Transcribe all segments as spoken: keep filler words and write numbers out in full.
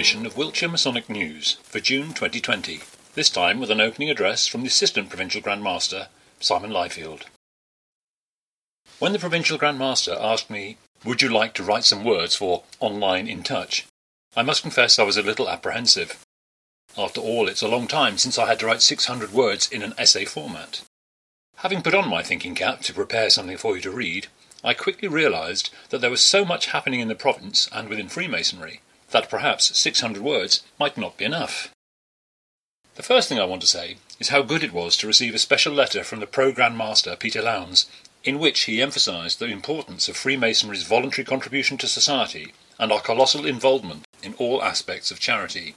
edition of Wiltshire Masonic News for June twenty twenty, this time with an opening address from the Assistant Provincial Grand Master, Simon Lyfield. When the Provincial Grand Master asked me, "Would you like to write some words for Online in Touch?" I must confess I was a little apprehensive. After all, it's a long time since I had to write six hundred words in an essay format. Having put on my thinking cap to prepare something for you to read, I quickly realised that there was so much happening in the province and within Freemasonry that perhaps six hundred words might not be enough. The first thing I want to say is how good it was to receive a special letter from the Pro-Grand Master Peter Lowndes, in which he emphasised the importance of Freemasonry's voluntary contribution to society and our colossal involvement in all aspects of charity.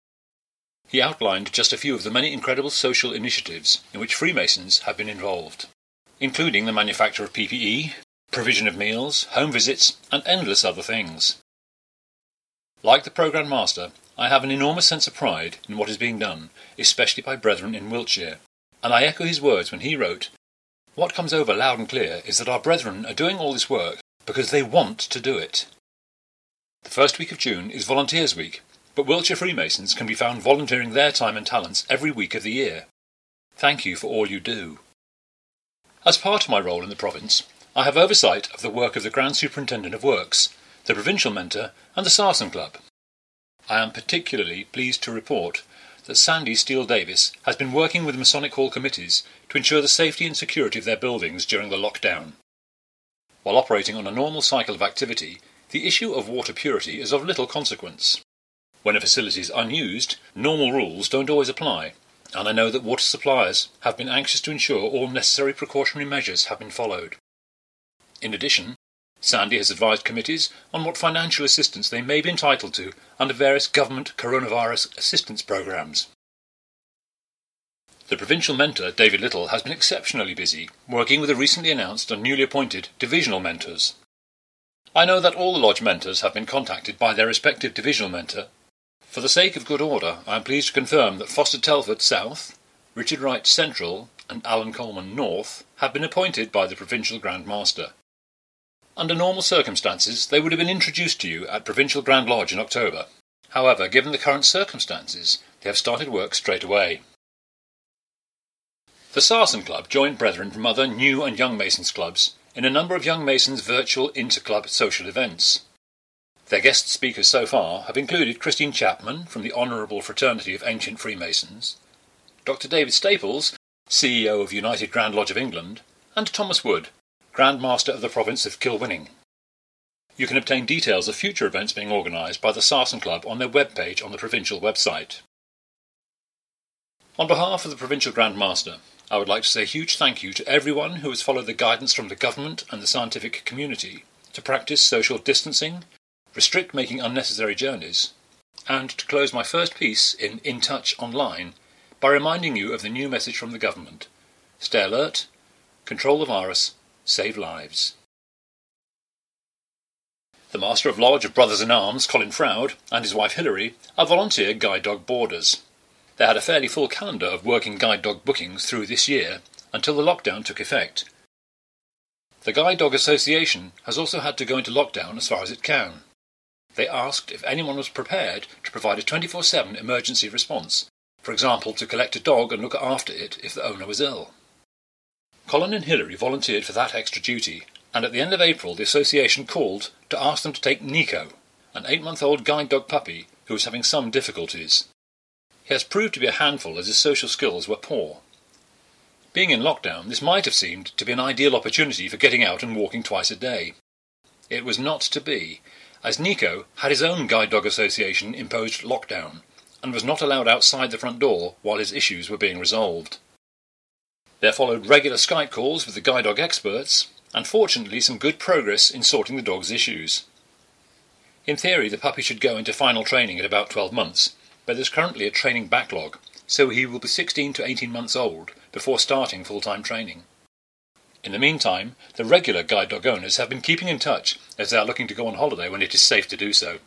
He outlined just a few of the many incredible social initiatives in which Freemasons have been involved, including the manufacture of P P E, provision of meals, home visits, and endless other things. Like the Pro-Grand Master, I have an enormous sense of pride in what is being done, especially by brethren in Wiltshire, and I echo his words when he wrote, "What comes over loud and clear is that our brethren are doing all this work because they want to do it." The first week of June is Volunteers Week, but Wiltshire Freemasons can be found volunteering their time and talents every week of the year. Thank you for all you do. As part of my role in the province, I have oversight of the work of the Grand Superintendent of Works, the Provincial Mentor, and the Sarsen Club. I am particularly pleased to report that Sandy Steele Davis has been working with Masonic Hall committees to ensure the safety and security of their buildings during the lockdown. While operating on a normal cycle of activity, the issue of water purity is of little consequence. When a facility is unused, normal rules don't always apply, and I know that water suppliers have been anxious to ensure all necessary precautionary measures have been followed. In addition, Sandy has advised committees on what financial assistance they may be entitled to under various government coronavirus assistance programmes. The Provincial Mentor, David Little, has been exceptionally busy, working with the recently announced and newly appointed Divisional Mentors. I know that all the Lodge Mentors have been contacted by their respective Divisional Mentor. For the sake of good order, I am pleased to confirm that Foster Telford South, Richard Wright Central, and Alan Coleman North have been appointed by the Provincial Grand Master. Under normal circumstances, they would have been introduced to you at Provincial Grand Lodge in October. However, given the current circumstances, they have started work straight away. The Sarsen Club joined brethren from other new and young Masons clubs in a number of young Masons' virtual inter-club social events. Their guest speakers so far have included Christine Chapman from the Honourable Fraternity of Ancient Freemasons, Doctor David Staples, C E O of United Grand Lodge of England, and Thomas Wood, Grand Master of the Province of Kilwinning. You can obtain details of future events being organised by the Sarsen Club on their webpage on the provincial website. On behalf of the Provincial Grand Master, I would like to say a huge thank you to everyone who has followed the guidance from the government and the scientific community to practice social distancing, restrict making unnecessary journeys, and to close my first piece in In Touch Online by reminding you of the new message from the government: stay alert, control the virus, save lives. The Master of Lodge of Brothers-in-Arms, Colin Froud, and his wife Hilary are volunteer guide dog boarders. They had a fairly full calendar of working guide dog bookings through this year until the lockdown took effect. The Guide Dog Association has also had to go into lockdown as far as it can. They asked if anyone was prepared to provide a twenty-four seven emergency response, for example to collect a dog and look after it if the owner was ill. Colin and Hilary volunteered for that extra duty, and at the end of April the association called to ask them to take Nico, an eight-month-old guide dog puppy who was having some difficulties. He has proved to be a handful as his social skills were poor. Being in lockdown, this might have seemed to be an ideal opportunity for getting out and walking twice a day. It was not to be, as Nico had his own Guide Dog Association imposed lockdown, and was not allowed outside the front door while his issues were being resolved. There followed regular Skype calls with the guide dog experts, and fortunately some good progress in sorting the dog's issues. In theory, the puppy should go into final training at about twelve months, but there's currently a training backlog, so he will be sixteen to eighteen months old before starting full-time training. In the meantime, the regular guide dog owners have been keeping in touch as they are looking to go on holiday when it is safe to do so.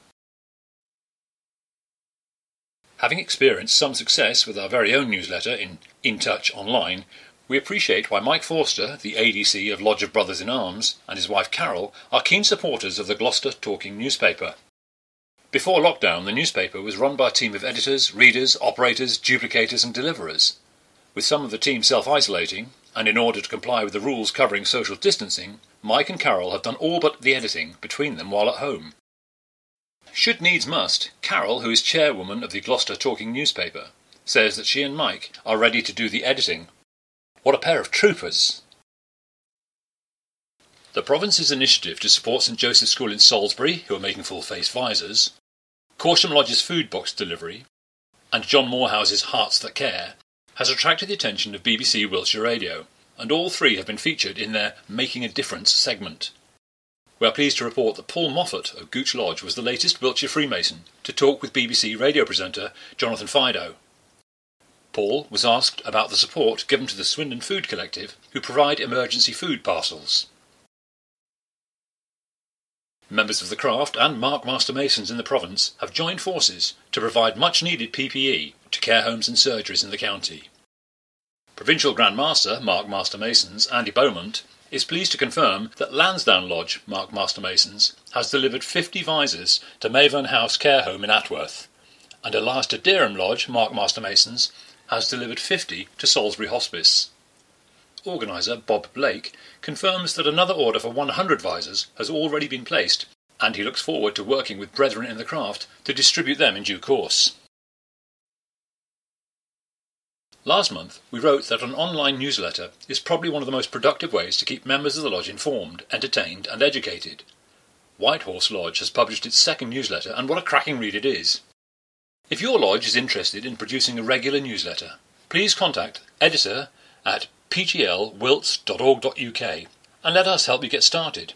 Having experienced some success with our very own newsletter in In Touch Online, we appreciate why Mike Forster, the A D C of Lodge of Brothers-in-Arms, and his wife Carol are keen supporters of the Gloucester Talking newspaper. Before lockdown, the newspaper was run by a team of editors, readers, operators, duplicators and deliverers. With some of the team self-isolating, and in order to comply with the rules covering social distancing, Mike and Carol have done all but the editing between them while at home. Should needs must, Carol, who is chairwoman of the Gloucester Talking newspaper, says that she and Mike are ready to do the editing. What a pair of troopers! The province's initiative to support St Joseph's School in Salisbury, who are making full-face visors, Corsham Lodge's food box delivery, and John Morehouse's Hearts That Care, has attracted the attention of B B C Wiltshire Radio, and all three have been featured in their Making a Difference segment. We are pleased to report that Paul Moffat of Gooch Lodge was the latest Wiltshire Freemason to talk with B B C radio presenter Jonathan Fido. Paul was asked about the support given to the Swindon Food Collective, who provide emergency food parcels. Members of the craft and Mark Master Masons in the province have joined forces to provide much-needed P P E to care homes and surgeries in the county. Provincial Grand Master Mark Master Masons Andy Beaumont is pleased to confirm that Lansdowne Lodge Mark Master Masons has delivered fifty visors to Mayvern House Care Home in Atworth, and Alaster Dereham Lodge Mark Master Masons has delivered fifty to Salisbury Hospice. Organiser Bob Blake confirms that another order for one hundred visors has already been placed, and he looks forward to working with brethren in the craft to distribute them in due course. Last month we wrote that an online newsletter is probably one of the most productive ways to keep members of the lodge informed, entertained and educated. Whitehorse Lodge has published its second newsletter, and what a cracking read it is. If your lodge is interested in producing a regular newsletter, please contact editor at p g l wilts dot org dot u k and let us help you get started.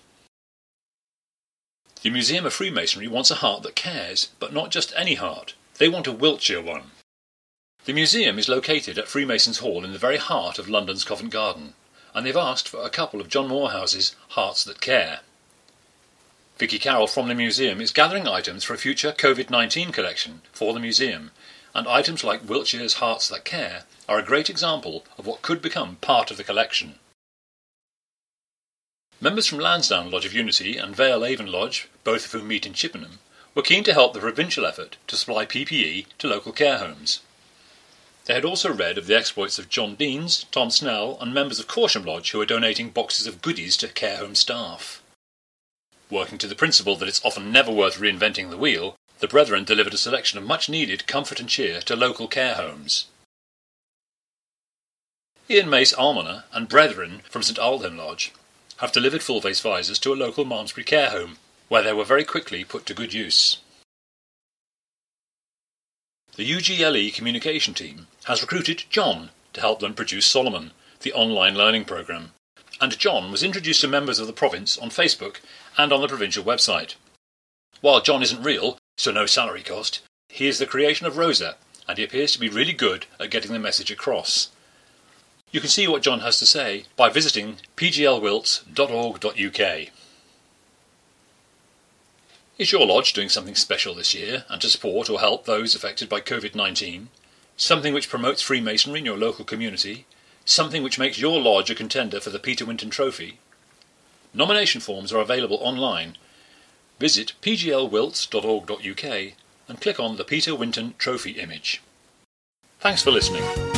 The Museum of Freemasonry wants a heart that cares, but not just any heart. They want a Wiltshire one. The museum is located at Freemasons Hall in the very heart of London's Covent Garden, and they've asked for a couple of John Morehouse's Hearts That Care. Vicky Carroll from the museum is gathering items for a future COVID nineteen collection for the museum, and items like Wiltshire's Hearts That Care are a great example of what could become part of the collection. Members from Lansdowne Lodge of Unity and Vale Avon Lodge, both of whom meet in Chippenham, were keen to help the provincial effort to supply P P E to local care homes. They had also read of the exploits of John Deans, Tom Snell and members of Corsham Lodge who are donating boxes of goodies to care home staff. Working to the principle that it's often never worth reinventing the wheel, the brethren delivered a selection of much-needed comfort and cheer to local care homes. Ian Mace Almoner and brethren from St Aldhelm Lodge have delivered full-face visors to a local Malmesbury care home, where they were very quickly put to good use. The U G L E communication team has recruited John to help them produce Solomon, the online learning programme, and John was introduced to members of the province on Facebook and on the provincial website. While John isn't real, so no salary cost, he is the creation of Rosa, and he appears to be really good at getting the message across. You can see what John has to say by visiting p g l wilts dot org dot u k. Is your lodge doing something special this year and to support or help those affected by COVID nineteen? Something which promotes Freemasonry in your local community? Something which makes your lodge a contender for the Peter Winton Trophy? Nomination forms are available online. Visit p g l wilts dot org dot u k and click on the Peter Winton Trophy image. Thanks for listening.